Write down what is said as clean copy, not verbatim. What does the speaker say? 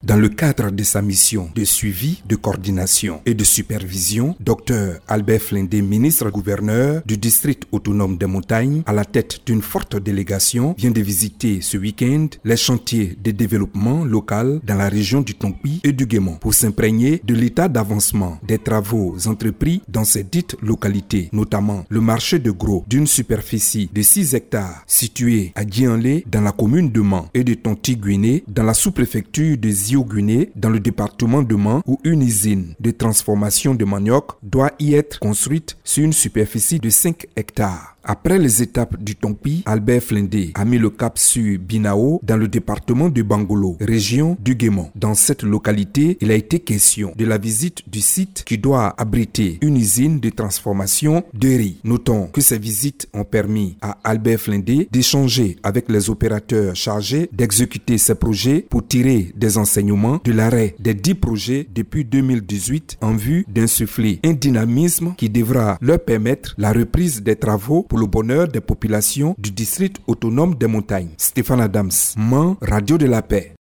Dans le cadre de sa mission de suivi, de coordination et de supervision, Dr Albert Flindé, ministre-gouverneur du district autonome des montagnes, à la tête d'une forte délégation, vient de visiter ce week-end les chantiers de développement local dans la région du Tompi et du Guémon pour s'imprégner de l'état d'avancement des travaux entrepris dans ces dites localités, notamment le marché de gros d'une superficie de 6 hectares situé à Djianlé dans la commune de Mans et de Tonti-Guiné dans la sous-préfecture de Zio-Guiné dans le département de Mans où une usine de transformation de manioc doit y être construite sur une superficie de 5 hectares. Après les étapes du Tompi, Albert Flindé a mis le cap sur Binao dans le département de Bangolo, région du Guémon. Dans cette localité, il a été question de la visite du site qui doit abriter une usine de transformation de riz. Notons que ces visites ont permis à Albert Flindé d'échanger avec les opérateurs chargés d'exécuter ces projets pour tirer des enseignements de l'arrêt des 10 projets depuis 2018 en vue d'insuffler un dynamisme qui devra leur permettre la reprise des travaux pour le bonheur des populations du district autonome des montagnes. Stéphane Adams, Mans, Radio de la Paix.